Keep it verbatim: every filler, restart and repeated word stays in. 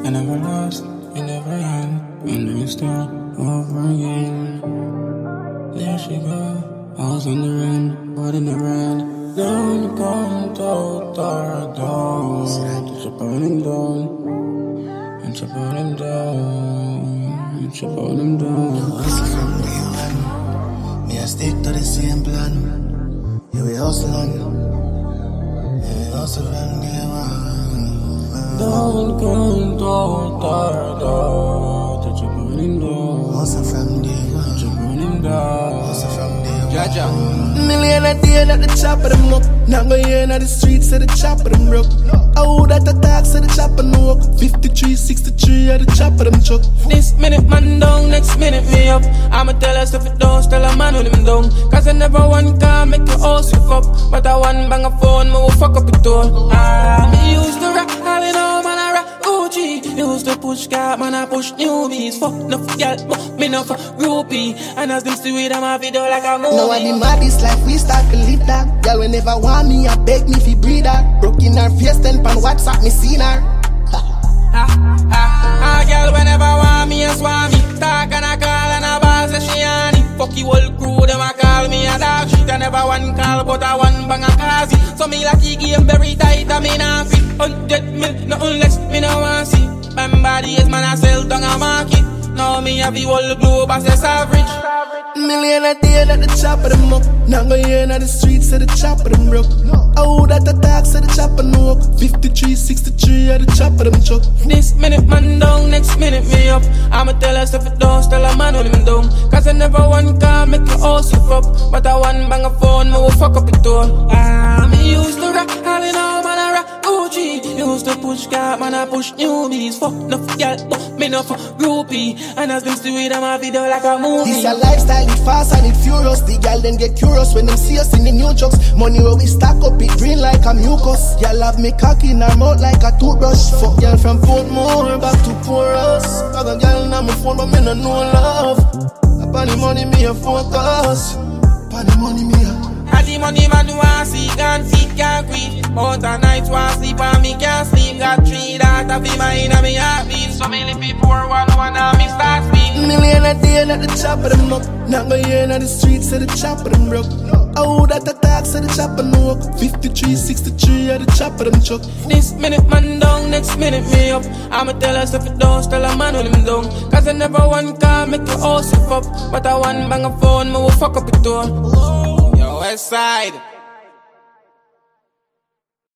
I never lost, you never end. And we start over again. There she go, I was on the run, but in the run. Down, down, down, down, down. And she burn him down. And she burn him down. And she burn him down. You hustle from day one. Me I stick to the same plan. You we hustle on. You we hustle from day one. Down, down, down, down, down. And she burn him down. Hustle from day one. And she burn him down. Hustle from day one. Jaja. Million a day that the chopper them up. Now go in at the streets so the chopper them broke. Oh, that the tax so the chopper no up. fifty-three, sixty-three at the chopper them chuck. This minute man down, next minute me up. I'ma tell her stuff it don't, tell a man when him down. Cause I never one can make your all swift up. But I one bang a phone, me will fuck up it all. Ah, me used to rap, all in all man I rap O G. Used to push cat, man I push newbies. Fuck enough y'all, but me no fuck groupie. And as them see with them a video like a movie. Now I be mad this life, we start to live that. Girl, we never want me, I beg me fi breed her. Broke in her face, then pan WhatsApp, me seen her. Ah, ah, ah, girl, whenever want me, I swan me. Talk and I call and I ball, say she on it. Fuck you whole crew, them a call me a dog shit. I never one call, but I one bang a kazi. So me lucky game very tight, I mean I fit. Hundred mil, nothing less, me no want see. My body is man, I sell down a market. Now me have the whole globe as a average. Million a day that the chopper them up. Now go in at the streets so the chopper them broke. Oh, that the tax so the chopper no up. fifty-three, sixty-three at the chopper them chuck. This minute man down, next minute me up. I'ma tell her stuff it don't, tell a man when him down. Cause I never one can make you all swift up. But I one bang a phone, me will fuck up it all. Ah, me used to rap, all in all man I rap O G. Used to push cat, man I push newbies. Fuck enough y'all, but me no fuck groupie. And as them see with them a video like a movie. This a lifestyle, it fast and it furious. The girl then get curious when them see us in the new trucks. Money where we stack up, it green like a mucus. Y'all have me cocky in her mouth like a toothbrush. Fuck y'all from Portmore back to Porus. Got a girl in my phone but me no know love. Upon the money me a focus. Upon the money me a Had the money man want see, can't feed, can't breathe. Out a night want sleep and me can't sleep. Got three that of him in a me heartbeat. So me live before one one and me start speak. Million a day that the chopper them up. Now go in at the streets so the chopper them broke. Oh, that the tax so the chopper no up. fifty-three, sixty-three at the chopper them chuck. This minute man down, next minute me up. I'ma tell her stuff it don't, tell a man when him down. Cause I never one can make you all swift up. But I one bang a phone, me will fuck up it all. Yo, West Side.